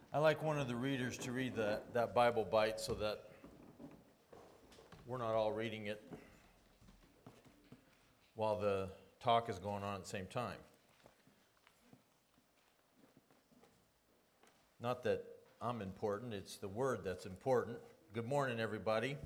I like one of the readers to read that Bible bite so that we're not all reading it while the talk is going on at the same time. Not that I'm important, it's the word that's important. Good morning, everybody.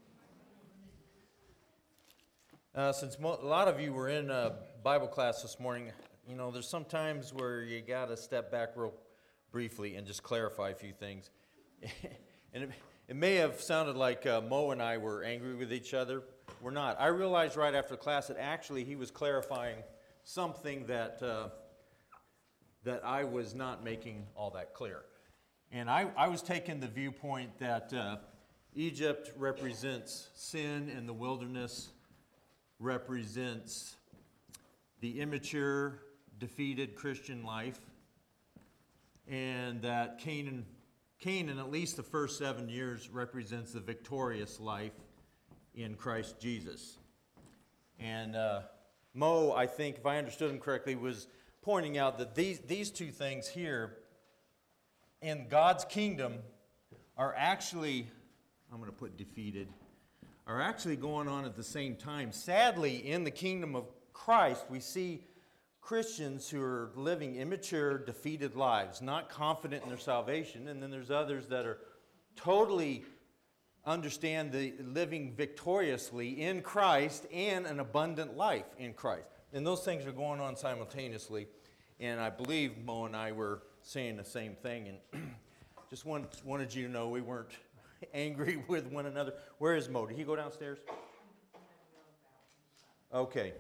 Since a lot of you were in Bible class this morning, you know, there's some times where you got to step back real briefly and just clarify a few things. And it may have sounded like Mo and I were angry with each other. We're not. I realized right after class that actually he was clarifying something that I was not making all that clear. And I was taking the viewpoint that Egypt represents sin and the wilderness represents the immature, defeated Christian life, and that Canaan, at least the first 7 years, represents the victorious life in Christ Jesus. And Mo, I think, if I understood him correctly, was pointing out that these two things here in God's kingdom are actually, I'm going to put defeated, are actually going on at the same time. Sadly, in the kingdom of Christ, we see Christians who are living immature, defeated lives, not confident in their salvation, and then there's others that are totally understand the living victoriously in Christ and an abundant life in Christ. And those things are going on simultaneously, and I believe Mo and I were saying the same thing, and just wanted you to know we weren't angry with one another. Where is Mo? Did he go downstairs? Okay.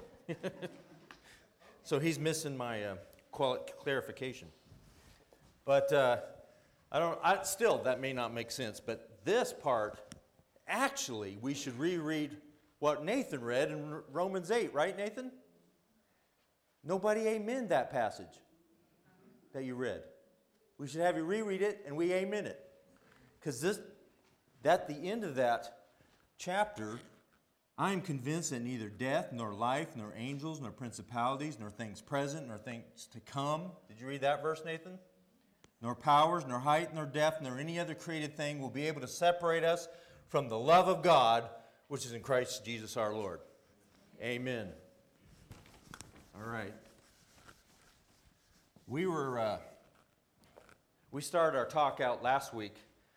So he's missing my clarification. But still, that may not make sense. But this part, actually, we should reread what Nathan read in Romans 8, right, Nathan? Nobody amen that passage that you read. We should have you reread it, and we amen it. Because at the end of that chapter, I am convinced that neither death, nor life, nor angels, nor principalities, nor things present, nor things to come. Did you read that verse, Nathan? Nor powers, nor height, nor depth, nor any other created thing will be able to separate us from the love of God, which is in Christ Jesus our Lord. Amen. All right. We started our talk out last week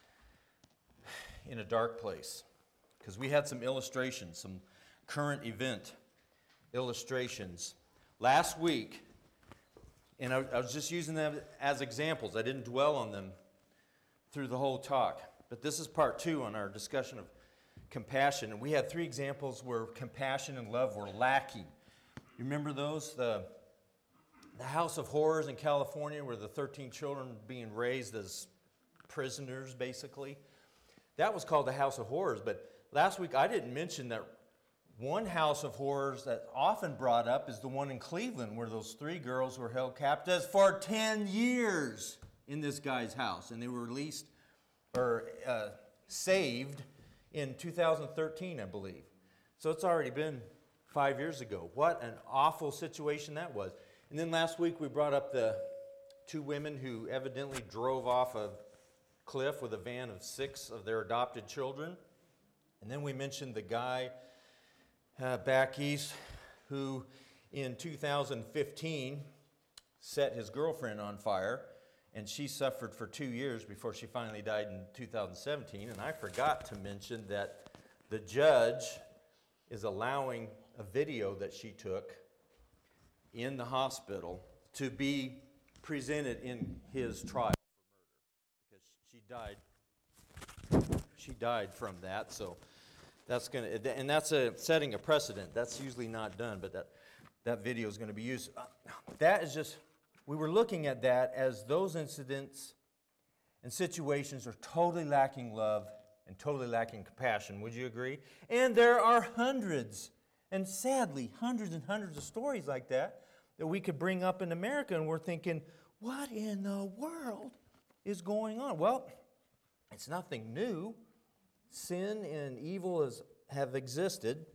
in a dark place because we had some illustrations, some current event illustrations last week, and I was just using them as examples. I didn't dwell on them through the whole talk, but this is part 2 on our discussion of compassion, and we had 3 examples where compassion and love were lacking. You remember those? The house of horrors in California where the 13 children being raised as prisoners, basically. That was called the house of horrors. But last week I didn't mention that one house of horrors that's often brought up is the one in Cleveland where those 3 girls were held captives for 10 years in this guy's house. And they were released or saved in 2013, I believe. So it's already been 5 years ago. What an awful situation that was. And then last week we brought up the 2 women who evidently drove off a cliff with a van of 6 of their adopted children. And then we mentioned the guy back east who in 2015 set his girlfriend on fire, and she suffered for 2 years before she finally died in 2017. And I forgot to mention that the judge is allowing a video that she took in the hospital to be presented in his trial for murder because she died from that. So that's setting a precedent. That's usually not done, but that video is going to be used. That is just, we were looking at that as those incidents and situations are totally lacking love and totally lacking compassion. Would you agree? And there are hundreds, and sadly, hundreds and hundreds of stories like that we could bring up in America, and we're thinking, what in the world is going on? Well, it's nothing new. Sin and evil have existed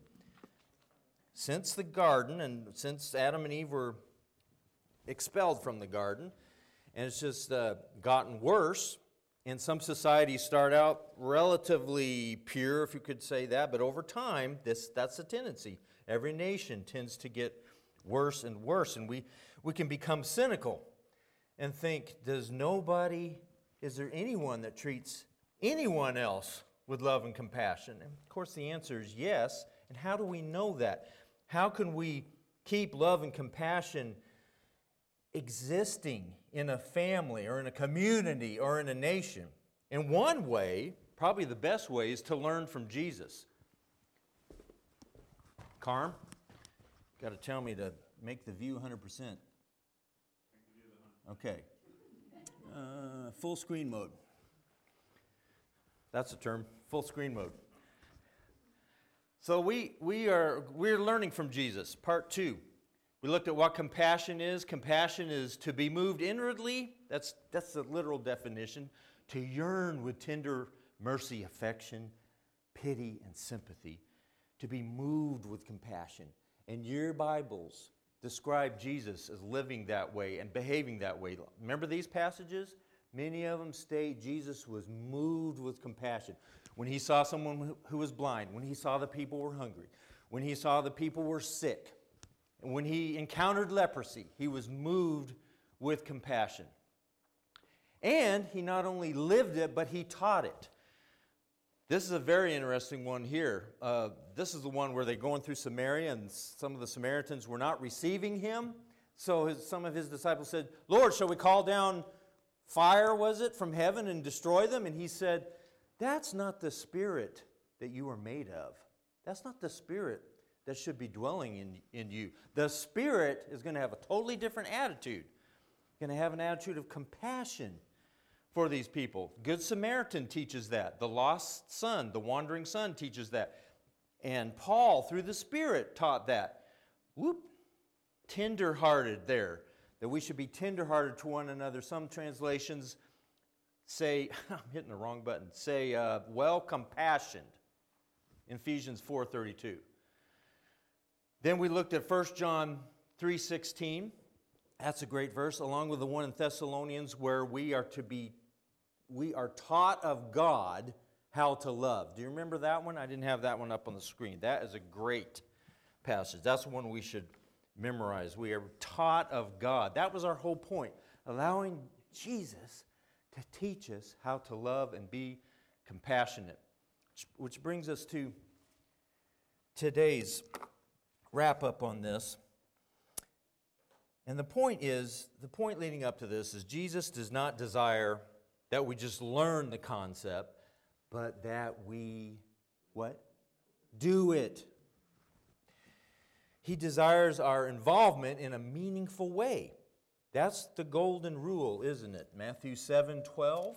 since the garden and since Adam and Eve were expelled from the garden. and it's just gotten worse. And some societies start out relatively pure, if you could say that, but over time, that's a tendency. Every nation tends to get worse and worse, and we can become cynical and think, is there anyone that treats anyone else with love and compassion? And of course, the answer is yes. And how do we know that? How can we keep love and compassion existing in a family or in a community or in a nation? And one way, probably the best way, is to learn from Jesus. Carm, got to tell me to make the view 100%. Okay. Full screen mode. That's a term, full screen mode. So we're learning from Jesus, part 2. We looked at what compassion is. Compassion is to be moved inwardly. That's the literal definition. To yearn with tender mercy, affection, pity, and sympathy. To be moved with compassion. And your Bibles describe Jesus as living that way and behaving that way. Remember these passages? Many of them state Jesus was moved with compassion. When he saw someone who was blind, when he saw the people were hungry, when he saw the people were sick, and when he encountered leprosy, he was moved with compassion. And he not only lived it, but he taught it. This is a very interesting one here. This is the one where they're going through Samaria, and some of the Samaritans were not receiving him. So some of his disciples said, Lord, shall we call down fire, was it, from heaven and destroy them? And he said, that's not the spirit that you are made of. That's not the spirit that should be dwelling in you. The Spirit is going to have a totally different attitude. Going to have an attitude of compassion for these people. Good Samaritan teaches that. The lost son, the wandering son teaches that. And Paul, through the Spirit, taught that. Tender-hearted there. That we should be tender-hearted to one another. Some translations say, I'm hitting the wrong button, say, well-compassioned. In Ephesians 4:32. Then we looked at 1 John 3:16. That's a great verse, along with the one in Thessalonians where we are taught of God how to love. Do you remember that one? I didn't have that one up on the screen. That is a great passage. That's one we should memorize. We are taught of God. That was our whole point, allowing Jesus to teach us how to love and be compassionate. Which brings us to today's wrap-up on this. And the point leading up to this is Jesus does not desire that we just learn the concept, but that we, what? Do it. He desires our involvement in a meaningful way. That's the golden rule, isn't it? Matthew 7:12.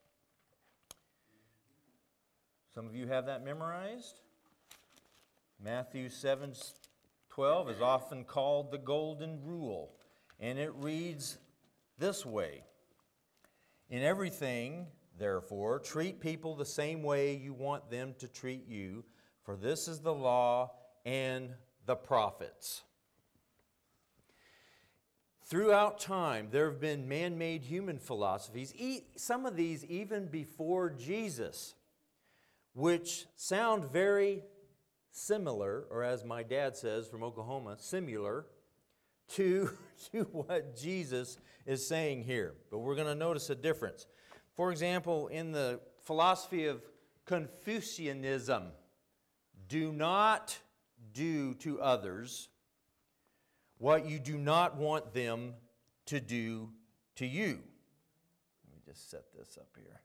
Some of you have that memorized. Matthew 7:12 is often called the golden rule. And it reads this way. In everything, therefore, treat people the same way you want them to treat you, for this is the law and the prophets. Throughout time, there have been man-made human philosophies, some of these even before Jesus, which sound very similar, or as my dad says from Oklahoma, similar to what Jesus is saying here. But we're going to notice a difference. For example, in the philosophy of Confucianism, do not do to others what you do not want them to do to you. Let me just set this up here.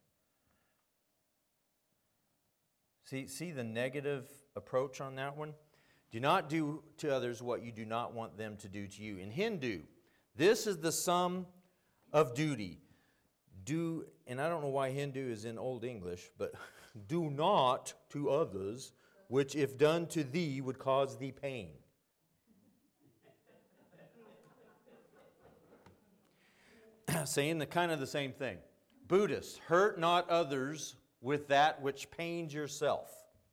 See the negative approach on that one? Do not do to others what you do not want them to do to you. In Hindu, this is the sum of duty. Do, and I don't know why Hindu is in Old English, but do not to others, which if done to thee would cause thee pain. Saying kind of the same thing. Buddhists, hurt not others with that which pains yourself.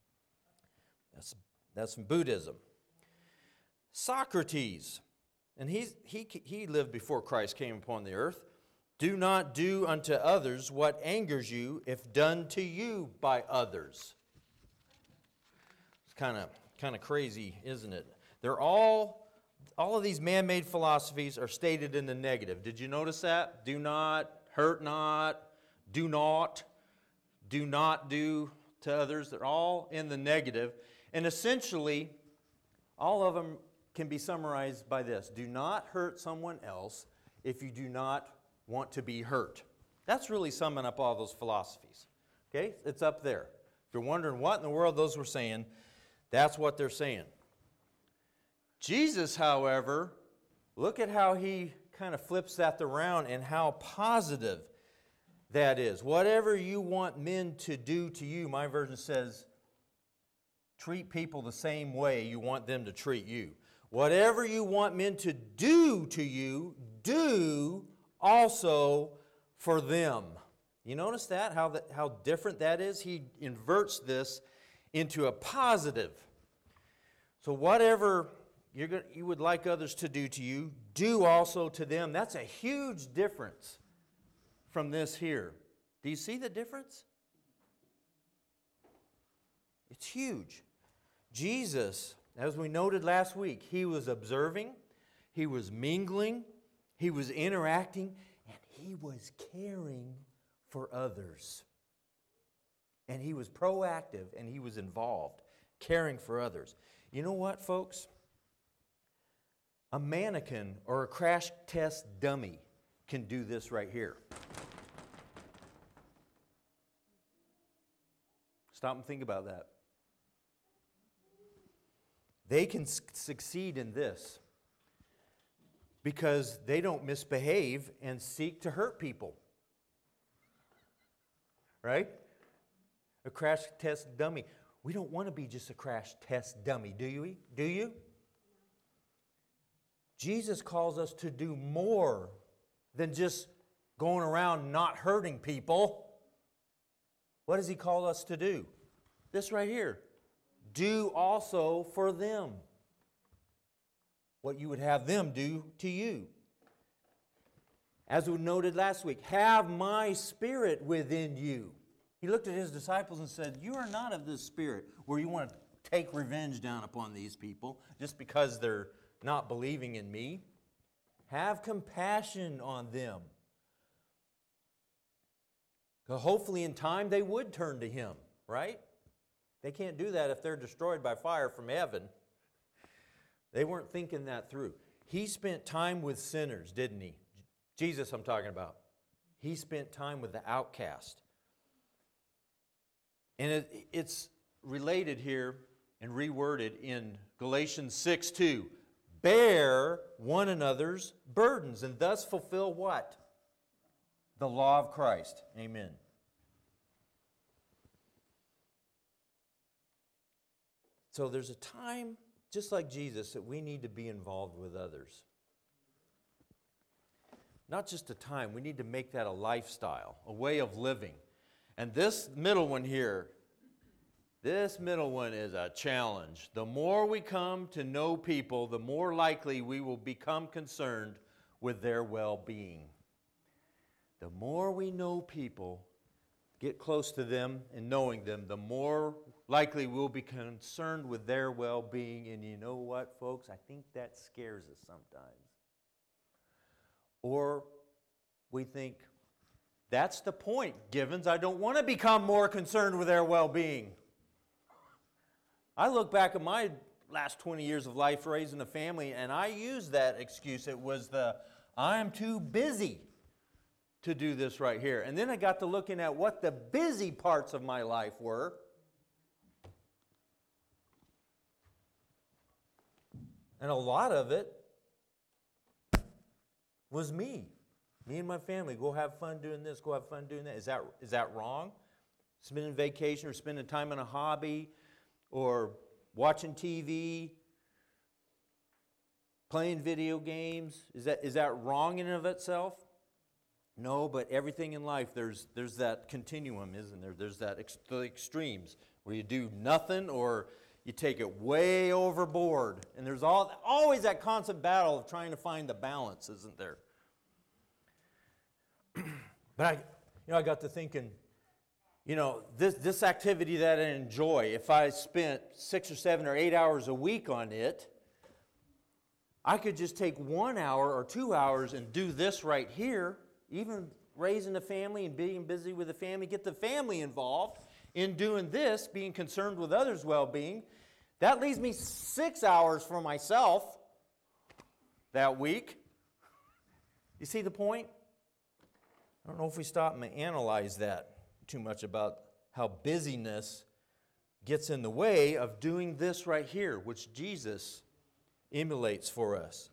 That's from Buddhism. Socrates, and he lived before Christ came upon the earth. Do not do unto others what angers you if done to you by others. It's kind of crazy, isn't it? They're all of these man-made philosophies are stated in the negative. Did you notice that? Do not, hurt not, do not do to others. They're all in the negative. And essentially, all of them can be summarized by this. Do not hurt someone else if you do not want to be hurt. That's really summing up all those philosophies. Okay? It's up there. If you're wondering what in the world those were saying, that's what they're saying. Jesus, however, look at how he kind of flips that around and how positive that is. Whatever you want men to do to you, my version says, treat people the same way you want them to treat you. Whatever you want men to do to you, do also for them. You notice that? How different that is? He inverts this into a positive. So whatever you would like others to do to you, do also to them. That's a huge difference from this here. Do you see the difference? It's huge. Jesus, as we noted last week, he was observing, he was mingling, he was interacting, and he was caring for others. And he was proactive and he was involved, caring for others. You know what, folks? A mannequin or a crash test dummy can do this right here. Stop and think about that. They can succeed in this because they don't misbehave and seek to hurt people. Right? A crash test dummy. We don't want to be just a crash test dummy, do you? Do you? Jesus calls us to do more than just going around not hurting people. What does he call us to do? This right here. Do also for them what you would have them do to you. As we noted last week, have my spirit within you. He looked at his disciples and said, you are not of this spirit where you want to take revenge down upon these people just because they're not believing in me. Have compassion on them. Hopefully in time they would turn to him, right? They can't do that if they're destroyed by fire from heaven. They weren't thinking that through. He spent time with sinners, didn't he? Jesus, I'm talking about. He spent time with the outcast. And it's related here and reworded in Galatians 6:2. Bear one another's burdens and thus fulfill what? The law of Christ. Amen. So there's a time, just like Jesus, that we need to be involved with others. Not just a time, we need to make that a lifestyle, a way of living. And this middle one here, this middle one is a challenge. The more we come to know people, the more likely we will become concerned with their well-being. The more we know people, get close to them and knowing them, the more likely we'll be concerned with their well-being. And you know what, folks? I think that scares us sometimes. Or we think, that's the point, Givens. I don't want to become more concerned with their well-being. I look back at my last 20 years of life raising a family, and I used that excuse. It was I'm too busy to do this right here. And then I got to looking at what the busy parts of my life were. And a lot of it was me. Me and my family. Go have fun doing this, go have fun doing that. Is that wrong? Spending vacation or spending time on a hobby or watching TV, playing video games. Is that wrong in and of itself? No, but everything in life, there's that continuum, isn't there? There's the extremes where you do nothing or you take it way overboard. And there's always that constant battle of trying to find the balance, isn't there? But I got to thinking, this activity that I enjoy, if I spent 6 or 7 or 8 hours a week on it, I could just take 1 hour or 2 hours and do this right here, even raising a family and being busy with the family, get the family involved in doing this, being concerned with others' well-being. That leaves me 6 hours for myself that week. You see the point? I don't know if we stop and analyze that too much about how busyness gets in the way of doing this right here, which Jesus emulates for us.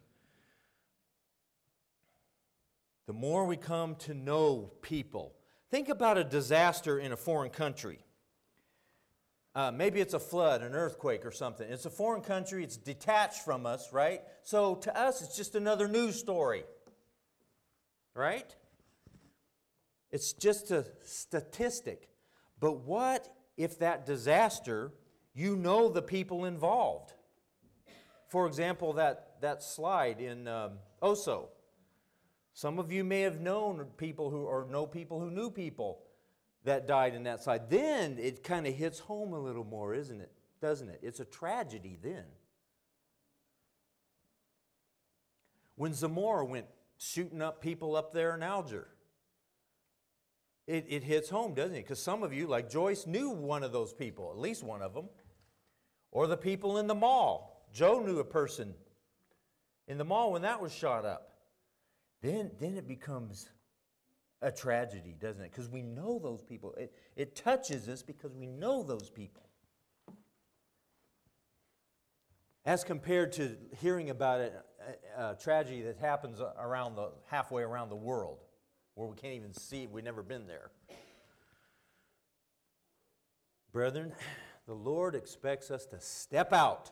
The more we come to know people. Think about a disaster in a foreign country. Maybe it's a flood, an earthquake or something. It's a foreign country, it's detached from us, right? So to us, it's just another news story, right? It's just a statistic. But what if that disaster, you know the people involved? For example, that slide in Oso. Some of you may have known people or know people who knew people that died in that slide. Then it kind of hits home a little more, isn't it? Doesn't it? It's a tragedy then. When Zamora went shooting up people up there in Alger, it hits home, doesn't it? Because some of you, like Joyce, knew one of those people, at least one of them. Or the people in the mall. Joe knew a person in the mall when that was shot up. Then it becomes a tragedy, doesn't it? Because we know those people. It touches us because we know those people. As compared to hearing about a tragedy that happens halfway around the world, where we can't even see it, we've never been there. Brethren, the Lord expects us to step out.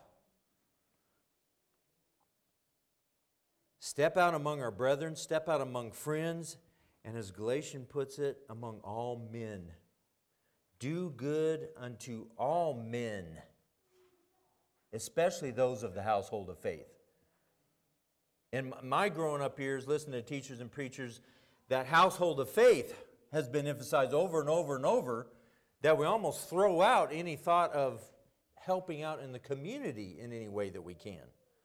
Step out among our brethren, step out among friends, and as Galatians puts it, among all men. Do good unto all men, especially those of the household of faith. In my growing up years, listening to teachers and preachers, that household of faith has been emphasized over and over and over, that we almost throw out any thought of helping out in the community in any way that we can.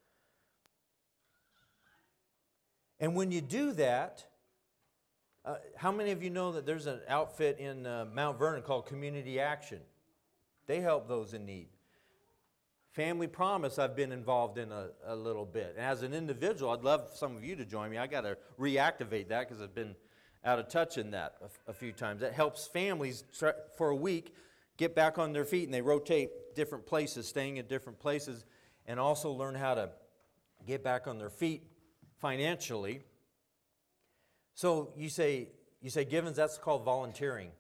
And when you do that, how many of you know that there's an outfit in Mount Vernon called Community Action? They help those in need. Family Promise I've been involved in a little bit. And as an individual, I'd love some of you to join me. I got to reactivate that because I've been out of touch in that a few times. That helps families for a week get back on their feet, and they rotate different places, staying at different places, and also learn how to get back on their feet financially. So you say, Givens, that's called volunteering.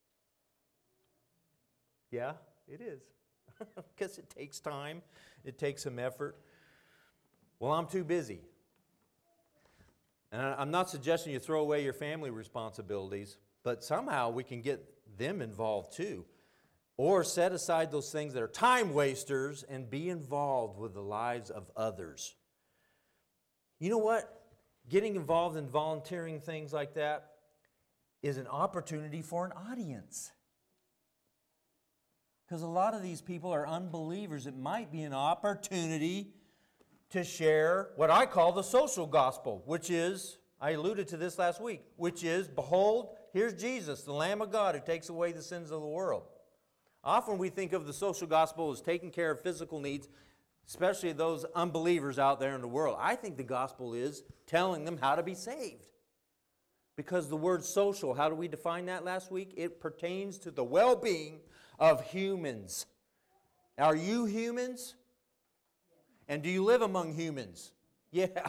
Yeah, it is. Because it takes time. It takes some effort. Well, I'm too busy. And I'm not suggesting you throw away your family responsibilities, but somehow we can get them involved too. Or set aside those things that are time wasters and be involved with the lives of others. You know what? Getting involved in volunteering things like that is an opportunity for an audience. Because a lot of these people are unbelievers. It might be an opportunity to share what I call the social gospel, which is, I alluded to this last week, which is, behold, here's Jesus, the Lamb of God who takes away the sins of the world. Often we think of the social gospel as taking care of physical needs, especially those unbelievers out there in the world. I think the gospel is telling them how to be saved. Because the word social, how do we define that last week? It pertains to the well-being of humans. Are you humans? And do you live among humans? Yeah.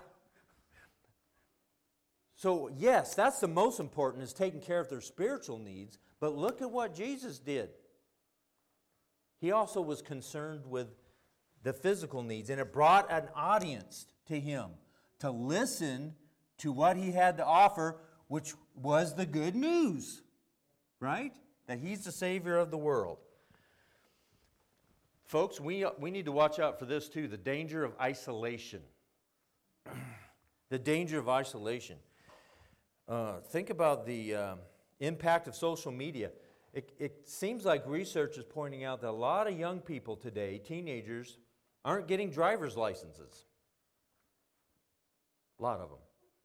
So yes, that's the most important, is taking care of their spiritual needs. But look at what Jesus did. He also was concerned with the physical needs, and it brought an audience to him to listen to what he had to offer, which was the good news, right? That he's the Savior of the world. Folks, we need to watch out for this too, the danger of isolation. The danger of isolation. Think about the impact of social media. It seems like research is pointing out that a lot of young people today, teenagers, aren't getting driver's licenses. A lot of them.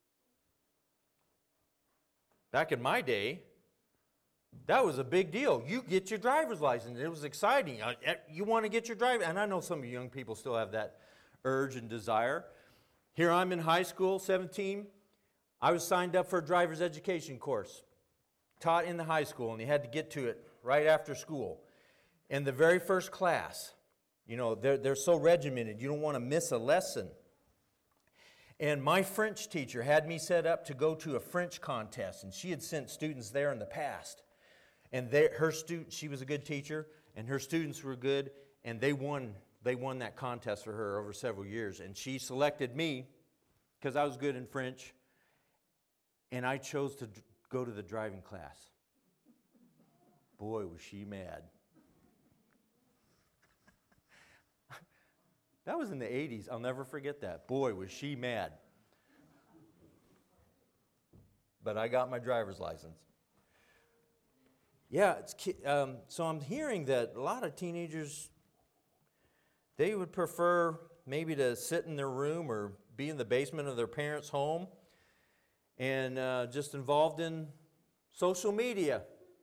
Back in my day, that was a big deal. You get your driver's license. It was exciting. You want to get your driver's, and I know some of you young people still have that urge and desire. Here I'm in high school, 17. I was signed up for a driver's education course, taught in the high school, and you had to get to it right after school. And the very first class, you know, they're so regimented, you don't want to miss a lesson. And my French teacher had me set up to go to a French contest, and she had sent students there in the past. And she was a good teacher, and her students were good, and they won that contest for her over several years. And she selected me because I was good in French, and I chose to go to the driving class. Boy, was she mad. That was in the 80s. I'll never forget that. Boy, was she mad. But I got my driver's license. Yeah, so I'm hearing that a lot of teenagers, they would prefer maybe to sit in their room or be in the basement of their parents' home and just involved in social media.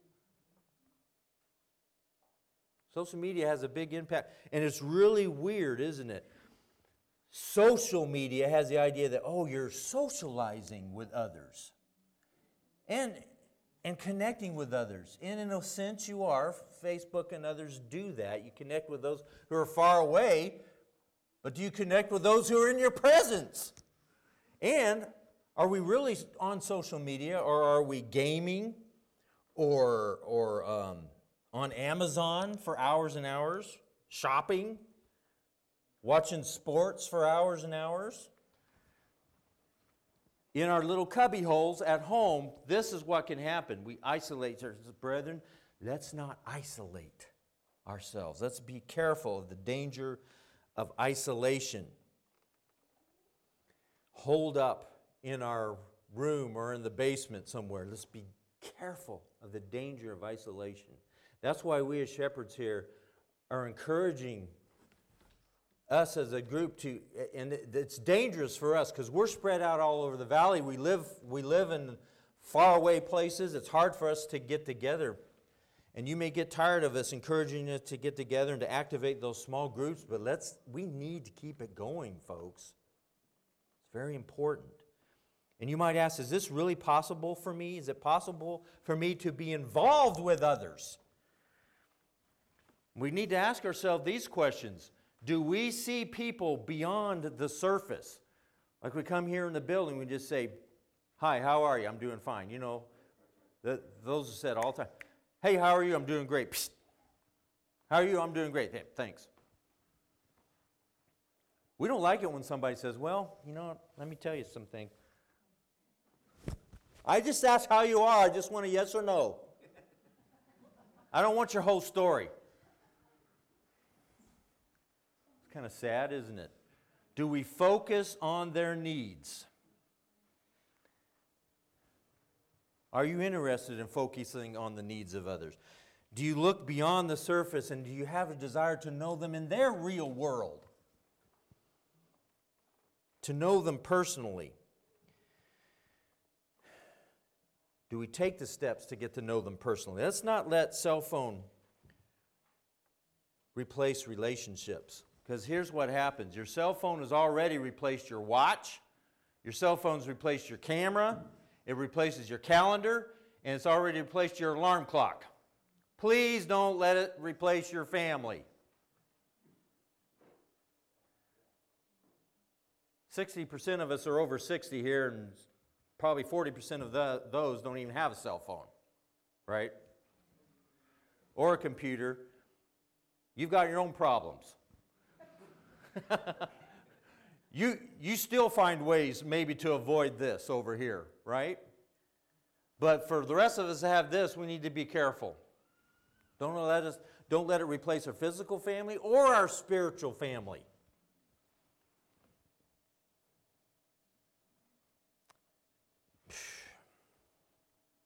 Social media has a big impact, and it's really weird, isn't it? Social media has the idea that, oh, you're socializing with others and connecting with others. And in a sense, you are. Facebook and others do that. You connect with those who are far away, but do you connect with those who are in your presence? And are we really on social media, or are we gaming or on Amazon for hours and hours, shopping, watching sports for hours and hours? In our little cubby holes at home, this is what can happen. We isolate ourselves. Brethren, let's not isolate ourselves. Let's be careful of the danger of isolation. Holed up in our room or in the basement somewhere. Let's be careful of the danger of isolation. That's why we as shepherds here are encouraging us as a group to, and it's dangerous for us because we're spread out all over the valley. We live in faraway places. It's hard for us to get together. And you may get tired of us encouraging us to get together and to activate those small groups, but we need to keep it going, folks. It's very important. And you might ask, is this really possible for me? Is it possible for me to be involved with others? We need to ask ourselves these questions. Do we see people beyond the surface? Like we come here in the building, we just say, hi, how are you? I'm doing fine. You know, those are said all the time. Hey, how are you? I'm doing great. Psst. How are you? I'm doing great. Hey, thanks. We don't like it when somebody says, well, you know, let me tell you something. I just asked how you are. I just want a yes or no. I don't want your whole story. Kind of sad, isn't it? Do we focus on their needs? Are you interested in focusing on the needs of others? Do you look beyond the surface, and do you have a desire to know them in their real world? To know them personally? Do we take the steps to get to know them personally? Let's not let cell phone replace relationships. Because here's what happens. Your cell phone has already replaced your watch. Your cell phone's replaced your camera. It replaces your calendar. And it's already replaced your alarm clock. Please don't let it replace your family. 60% of us are over 60 here, and probably 40% of those don't even have a cell phone, right? Or a computer. You've got your own problems. You still find ways maybe to avoid this over here, right? But for the rest of us to have this, we need to be careful. Don't let it replace our physical family or our spiritual family.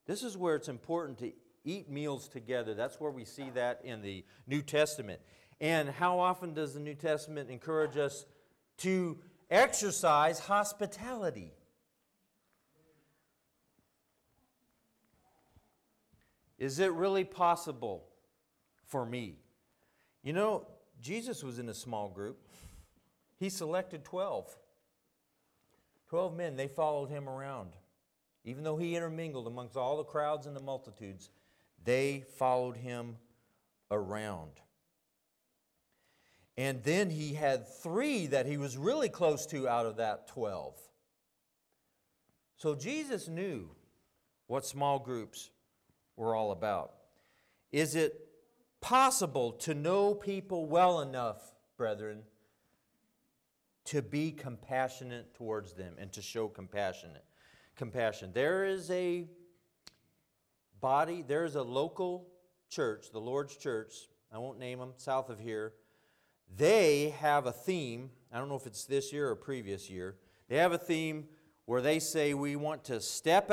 This is where it's important to eat meals together. That's where we see that in the New Testament. And how often does the New Testament encourage us to exercise hospitality? Is it really possible for me? You know, Jesus was in a small group. He selected 12. 12 men, they followed him around. Even though he intermingled amongst all the crowds and the multitudes, they followed him around. And then he had 3 that he was really close to out of that 12. So Jesus knew what small groups were all about. Is it possible to know people well enough, brethren, to be compassionate towards them and to show compassion? There is a body, there is a local church, the Lord's Church, I won't name them, south of here. They have a theme, I don't know if it's this year or previous year, they have a theme where they say we want to step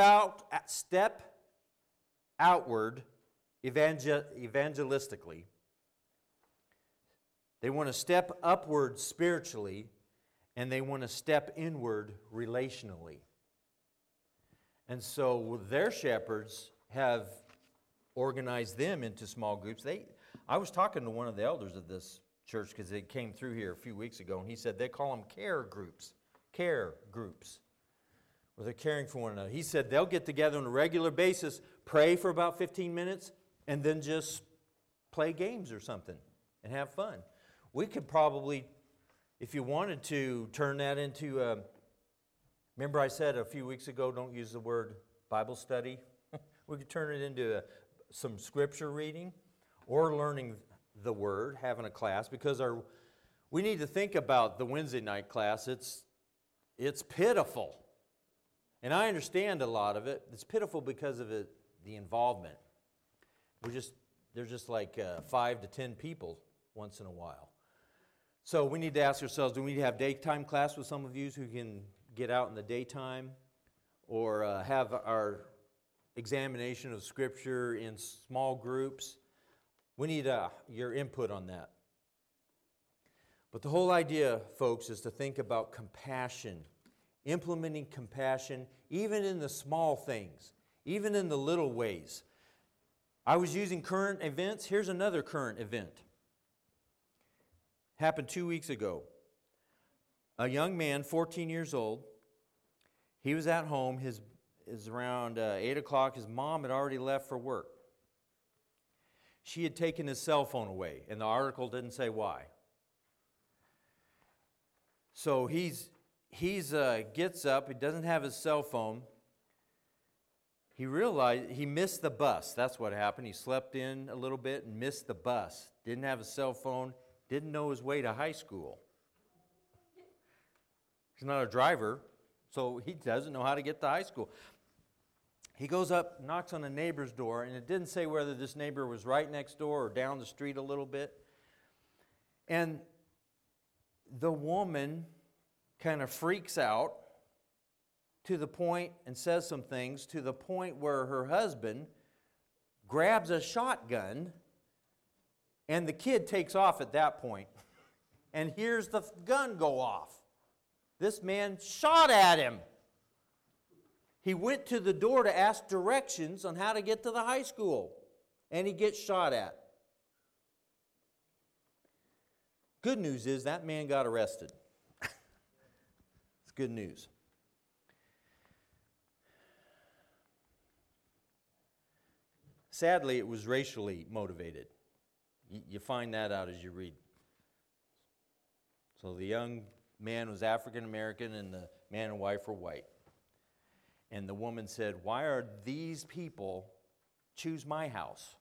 outward evangelistically. They want to step upward spiritually, and they want to step inward relationally. And so their shepherds have organized them into small groups. I was talking to one of the elders of this church because they came through here a few weeks ago, and he said they call them care groups, where they're caring for one another. He said they'll get together on a regular basis, pray for about 15 minutes, and then just play games or something and have fun. We could probably, if you wanted to, turn that into remember I said a few weeks ago, don't use the word Bible study? We could turn it into some scripture reading or learning the word, having a class, because we need to think about the Wednesday night class. It's pitiful. And I understand a lot of it. It's pitiful because of the involvement. There's just like 5 to 10 people once in a while. So we need to ask ourselves, do we need to have daytime class with some of you who can get out in the daytime? Or have our examination of Scripture in small groups? We need your input on that. But the whole idea, folks, is to think about compassion. Implementing compassion, even in the small things, even in the little ways. I was using current events. Here's another current event. Happened 2 weeks ago. A young man, 14 years old, he was at home. It was around 8 o'clock. His mom had already left for work. She had taken his cell phone away, and the article didn't say why. So he gets up. He doesn't have his cell phone. He realized he missed the bus. That's what happened. He slept in a little bit and missed the bus. Didn't have a cell phone. Didn't know his way to high school. He's not a driver, so he doesn't know how to get to high school. He goes up, knocks on a neighbor's door, and it didn't say whether this neighbor was right next door or down the street a little bit. And the woman kind of freaks out to the point and says some things to the point where her husband grabs a shotgun, and the kid takes off at that point and hears the gun go off. This man shot at him. He went to the door to ask directions on how to get to the high school, and he gets shot at. Good news is that man got arrested. It's good news. Sadly, it was racially motivated. You find that out as you read. So the young man was African American and the man and wife were white. And the woman said, "Why are these people choose my house?"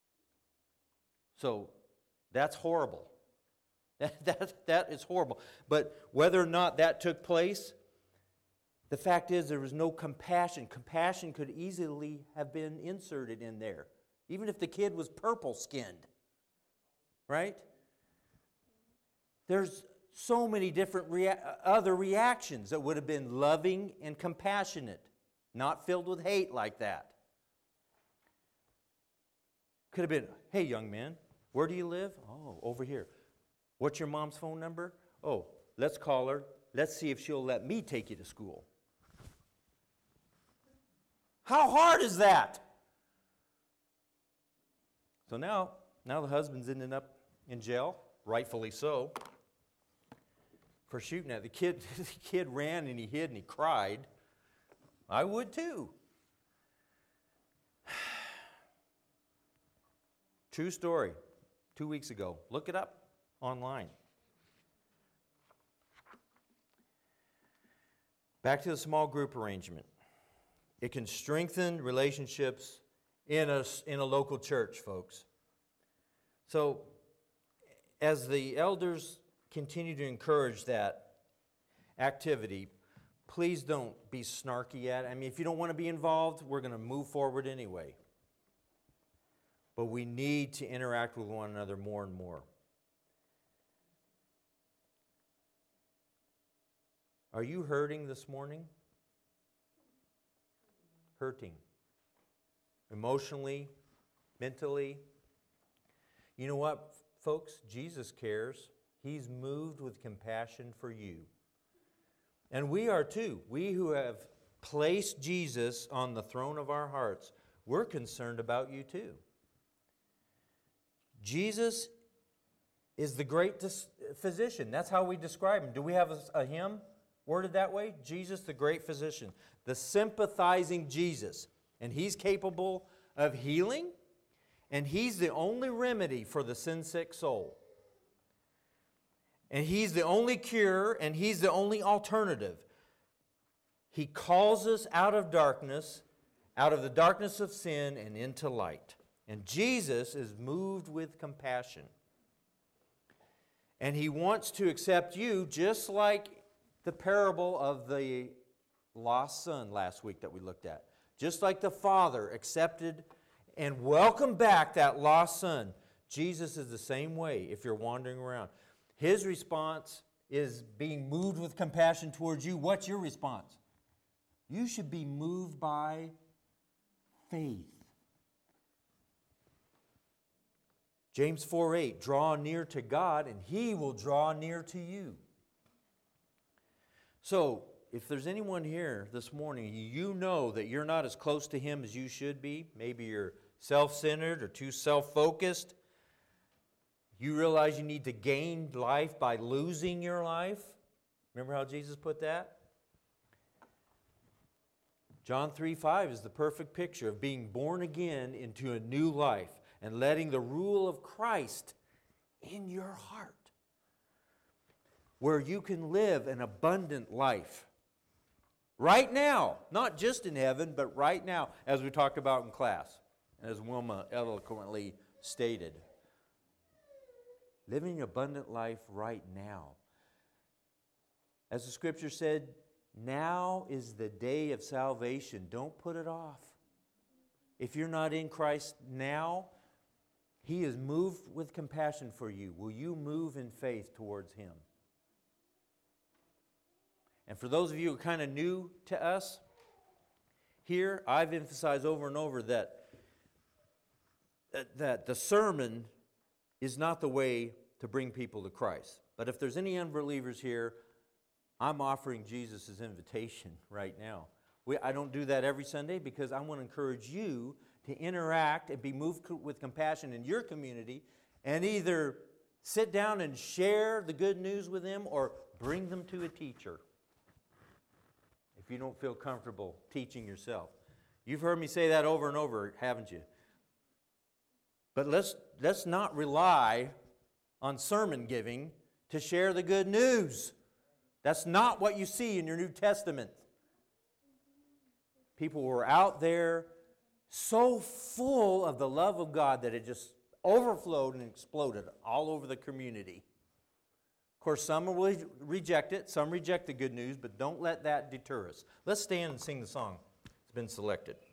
So that's horrible. That is horrible. But whether or not that took place, the fact is there was no compassion. Compassion could easily have been inserted in there, even if the kid was purple-skinned, right? There's so many different other reactions that would have been loving and compassionate, not filled with hate like that. Could have been, hey, young man, where do you live? Oh, over here. What's your mom's phone number? Oh, let's call her. Let's see if she'll let me take you to school. How hard is that? So now the husband's ending up in jail, rightfully so, for shooting at the kid. The kid ran and he hid and he cried. I would too. True story, 2 weeks ago. Look it up online. Back to the small group arrangement. It can strengthen relationships in a local church, folks. So, as the elders continue to encourage that activity, please don't be snarky at it. I mean, if you don't want to be involved, we're going to move forward anyway. But we need to interact with one another more and more. Are you hurting this morning? Hurting. Emotionally, mentally. You know what, folks? Jesus cares. He's moved with compassion for you. And we are too. We who have placed Jesus on the throne of our hearts, we're concerned about you too. Jesus is the great physician. That's how we describe him. Do we have a hymn worded that way? Jesus, the great physician. The sympathizing Jesus. And he's capable of healing. And he's the only remedy for the sin-sick soul. And he's the only cure, and he's the only alternative. He calls us out of darkness, out of the darkness of sin, and into light. And Jesus is moved with compassion. And he wants to accept you just like the parable of the lost son last week that we looked at. Just like the Father accepted and welcomed back that lost son. Jesus is the same way if you're wandering around. His response is being moved with compassion towards you. What's your response? You should be moved by faith. James 4:8, draw near to God and He will draw near to you. So, if there's anyone here this morning, you know that you're not as close to Him as you should be. Maybe you're self-centered or too self-focused. You realize you need to gain life by losing your life. Remember how Jesus put that? John 3:5 is the perfect picture of being born again into a new life and letting the rule of Christ in your heart, where you can live an abundant life. Right now, not just in heaven, but right now, as we talked about in class, as Wilma eloquently stated. Living an abundant life right now. As the scripture said, now is the day of salvation. Don't put it off. If you're not in Christ now, He is moved with compassion for you. Will you move in faith towards Him? And for those of you who are kind of new to us, here I've emphasized over and over that the sermon is not the way to bring people to Christ. But if there's any unbelievers here, I'm offering Jesus' invitation right now. I don't do that every Sunday because I want to encourage you to interact and be moved with compassion in your community and either sit down and share the good news with them or bring them to a teacher if you don't feel comfortable teaching yourself. You've heard me say that over and over, haven't you? But let's not rely on sermon giving to share the good news. That's not what you see in your New Testament. People were out there so full of the love of God that it just overflowed and exploded all over the community. Of course, some will reject it, some reject the good news, but don't let that deter us. Let's stand and sing the song that's been selected.